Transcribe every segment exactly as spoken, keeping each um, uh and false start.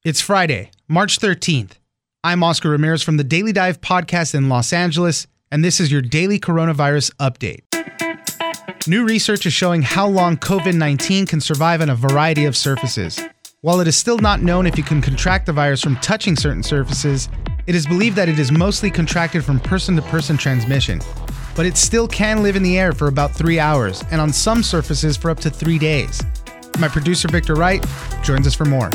It's Friday, March thirteenth. I'm Oscar Ramirez from the Daily Dive podcast in Los Angeles, and this is your daily coronavirus update. New research is showing how long COVID nineteen can survive on a variety of surfaces. While it is still not known if you can contract the virus from touching certain surfaces, it is believed that it is mostly contracted from person-to-person transmission. But it still can live in the air for about three hours, and on some surfaces for up to three days. My producer, Victor Wright, joins us for more.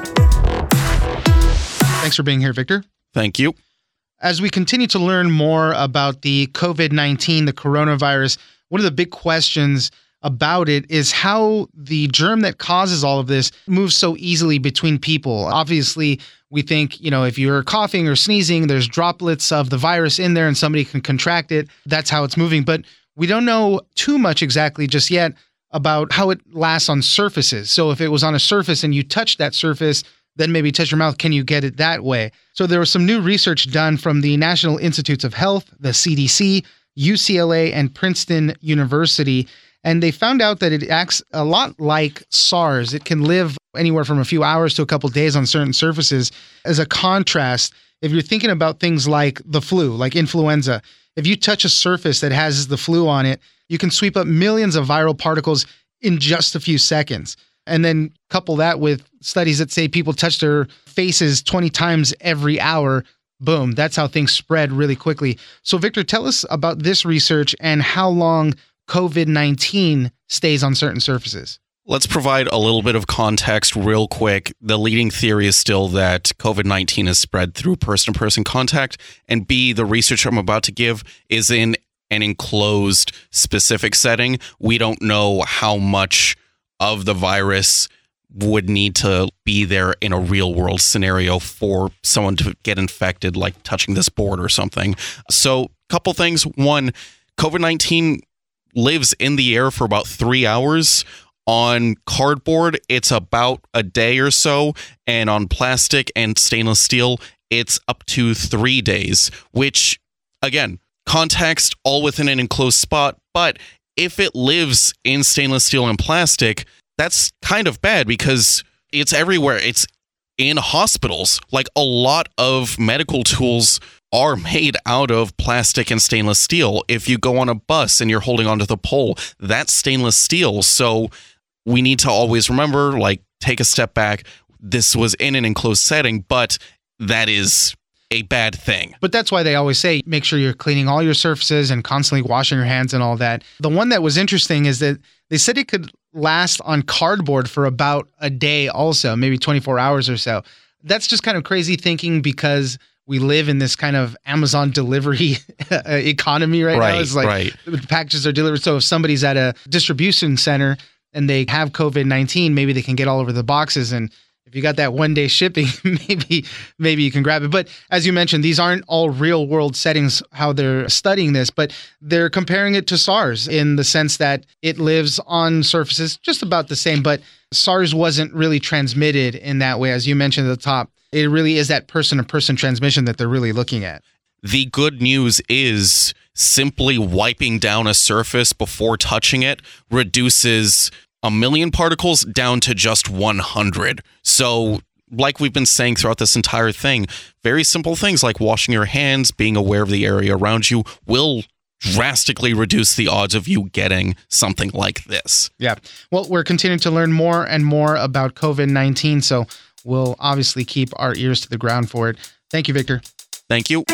Thanks for being here, Victor. Thank you. As we continue to learn more about the COVID nineteen, the coronavirus, one of the big questions about it is how the germ that causes all of this moves so easily between people. Obviously, we think, you know, if you're coughing or sneezing, there's droplets of the virus in there and somebody can contract it. That's how it's moving. But we don't know too much exactly just yet about how it lasts on surfaces. So if it was on a surface and you touch that surface, then maybe touch your mouth, can you get it that way? So there was some new research done from the National Institutes of Health, the C D C, U C L A, and Princeton University. And they found out that it acts a lot like SARS. It can live anywhere from a few hours to a couple days on certain surfaces. As a contrast, if you're thinking about things like the flu, like influenza, if you touch a surface that has the flu on it, you can sweep up millions of viral particles in just a few seconds. And then couple that with studies that say people touch their faces twenty times every hour. Boom, that's how things spread really quickly. So Victor, tell us about this research and how long COVID nineteen stays on certain surfaces. Let's provide a little bit of context real quick. The leading theory is still that COVID nineteen is spread through person-to-person contact, and B, the research I'm about to give is in an enclosed specific setting. We don't know how much of the virus would need to be there in a real world scenario for someone to get infected, like touching this board or something. So a couple things. One, COVID nineteen lives in the air for about three hours. On cardboard, it's about a day or so. And on plastic and stainless steel, it's up to three days, which, again, context, all within an enclosed spot. But if it lives in stainless steel and plastic, that's kind of bad because it's everywhere. It's in hospitals. Like, a lot of medical tools are made out of plastic and stainless steel. If you go on a bus and you're holding onto the pole, that's stainless steel. So we need to always remember, like, take a step back. This was in an enclosed setting, but that is a bad thing. But that's why they always say, make sure you're cleaning all your surfaces and constantly washing your hands and all that. The one that was interesting is that they said it could last on cardboard for about a day also, maybe twenty-four hours or so. That's just kind of crazy thinking because we live in this kind of Amazon delivery economy right, right now. It's like right. The packages are delivered. So if somebody's at a distribution center and they have COVID nineteen, maybe they can get all over the boxes. And if you got that one day shipping, maybe maybe you can grab it. But as you mentioned, these aren't all real world settings, how they're studying this, but they're comparing it to SARS in the sense that it lives on surfaces just about the same. But SARS wasn't really transmitted in that way. As you mentioned at the top, it really is that person-to-person transmission that they're really looking at. The good news is simply wiping down a surface before touching it reduces a million particles down to just one hundred. So, like we've been saying throughout this entire thing, very simple things like washing your hands, being aware of the area around you will drastically reduce the odds of you getting something like this. Yeah. Well, we're continuing to learn more and more about COVID nineteen, so we'll obviously keep our ears to the ground for it. Thank you, Victor. Thank you.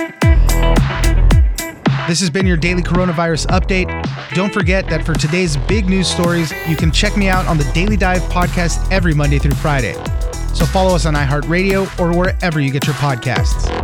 This has been your daily coronavirus update. Don't forget that for today's big news stories, you can check me out on the Daily Dive podcast every Monday through Friday. So follow us on iHeartRadio or wherever you get your podcasts.